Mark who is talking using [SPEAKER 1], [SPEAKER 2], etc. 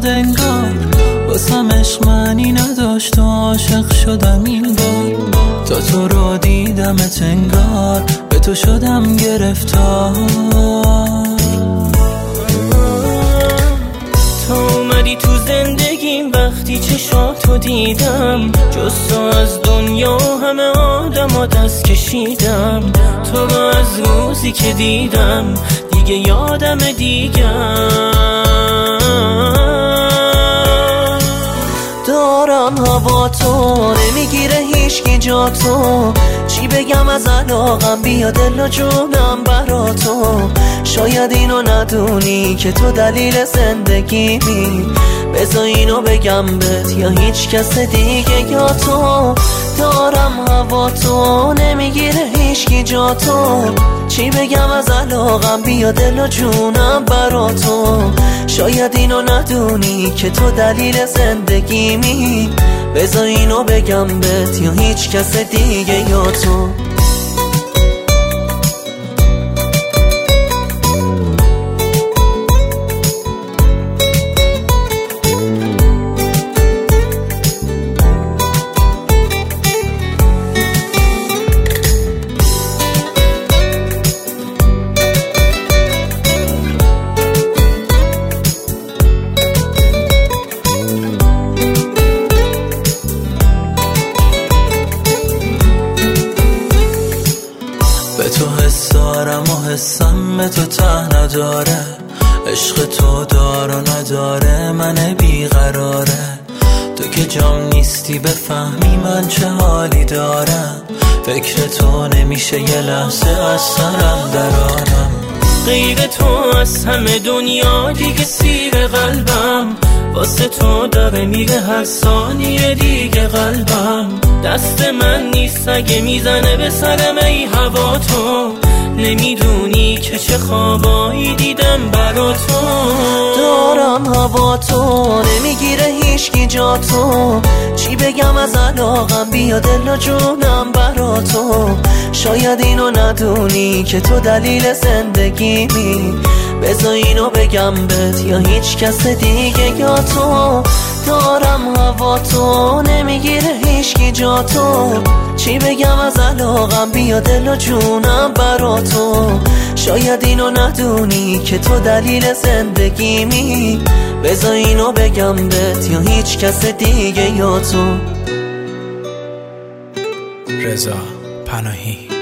[SPEAKER 1] شد انگار واسم عشق معنی نداشت و عاشق شدم این بار. تا تو رو دیدمت انگار به تو شدم گرفتار.
[SPEAKER 2] تو اومدی تو زندگیم وقتی چشاتو دیدم، جز تو از دنیا همه آدم دست کشیدم. تو رو از روزی که دیدم دیگه یادم
[SPEAKER 3] دارم هوا تو نمیگیره هیچکی جا تو. چی بگم از علاقم بیا دل و جونم برا تو. شاید اینو ندونی که تو دلیل زندگیمی. بذار اینو بگم بهت یا هیچ کس دیگه یا تو. دارم هوا تو نمیگیره هیچکی جا تو. چی بگم از علاقم بیا دل و جونم برا تو. شاید اینو ندونی که تو دلیل زندگیمی. بذار اینو بگم بهت یا هیچ کس دیگه یا تو.
[SPEAKER 1] به تو حس دارم و حسم به تو ته نداره. عشق تو دار و نداره من بیقراره. تو که جام نیستی بفهمی من چه حالی دارم. فکر تو نمیشه یه لحظه از سرم درارم.
[SPEAKER 2] غیر تو از همه دنیا دیگه سیر قلبم. واسه تو داره میره هر ثانیه دیگه قلبم. دست من نیست اگه میزنه به سرم ای هوا تو. نمیدونی که چه خوابایی دیدم برا تو.
[SPEAKER 3] دارم هوا تو نمیگیره هیچکی جا تو. چی بگم از علاقم بیا دل و جونم برا تو. شاید اینو ندونی که تو دلیل زندگیمی. بذار اینو بگم بهت یا هیچ کس دیگه یا تو. دارم هوا تو نمیگیره هیچکی جا تو. چی بگم از علاقم بیا دل و جونم برا تو. شاید اینو ندونی که تو دلیل زندگیمی. بذار اینو بگم بهت یا هیچ کس دیگه یا تو.
[SPEAKER 4] رضا پناهی.